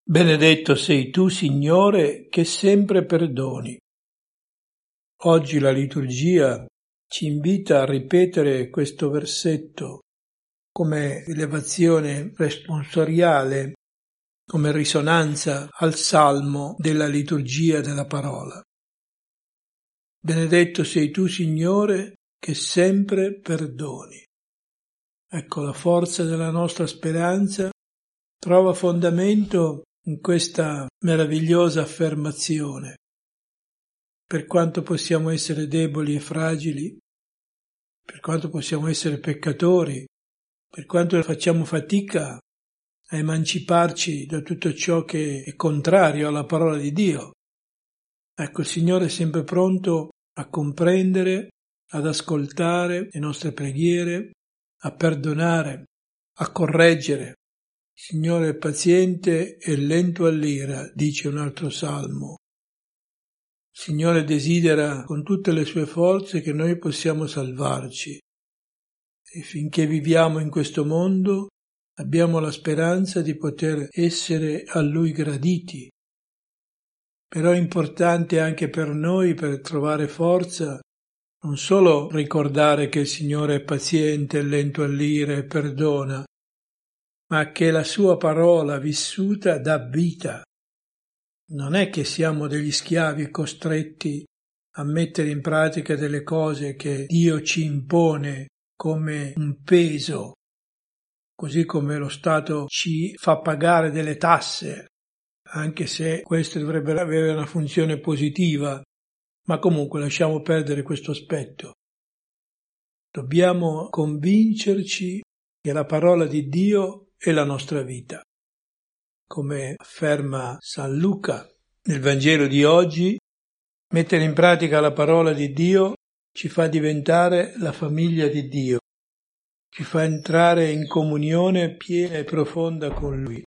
Benedetto sei tu, Signore, che sempre perdoni. Oggi la liturgia ci invita a ripetere questo versetto come elevazione responsoriale, come risonanza al salmo della liturgia della parola. Benedetto sei tu, Signore, che sempre perdoni. Ecco, la forza della nostra speranza trova fondamento in questa meravigliosa affermazione. Per quanto possiamo essere deboli e fragili, per quanto possiamo essere peccatori, per quanto facciamo fatica a emanciparci da tutto ciò che è contrario alla parola di Dio, ecco, il Signore è sempre pronto a comprendere, ad ascoltare le nostre preghiere, a perdonare, a correggere. Il Signore è paziente e lento all'ira, dice un altro salmo. Il Signore desidera con tutte le sue forze che noi possiamo salvarci. E finché viviamo in questo mondo abbiamo la speranza di poter essere a Lui graditi. Però è importante anche per noi, per trovare forza, non solo ricordare che il Signore è paziente e lento all'ira e perdona, ma che la sua parola vissuta dà vita. Non è che siamo degli schiavi costretti a mettere in pratica delle cose che Dio ci impone come un peso, così come lo Stato ci fa pagare delle tasse, anche se queste dovrebbero avere una funzione positiva, ma comunque lasciamo perdere questo aspetto. Dobbiamo convincerci che la parola di Dio è la nostra vita. Come afferma San Luca nel Vangelo di oggi, mettere in pratica la parola di Dio ci fa diventare la famiglia di Dio, ci fa entrare in comunione piena e profonda con Lui.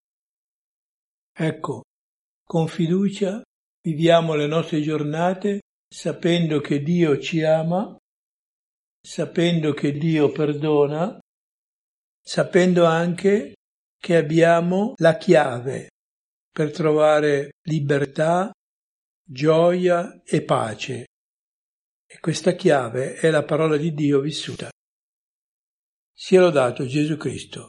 Ecco, con fiducia viviamo le nostre giornate sapendo che Dio ci ama, sapendo che Dio perdona, sapendo anche che abbiamo la chiave per trovare libertà, gioia e pace. E questa chiave è la parola di Dio vissuta. Sia lodato Gesù Cristo.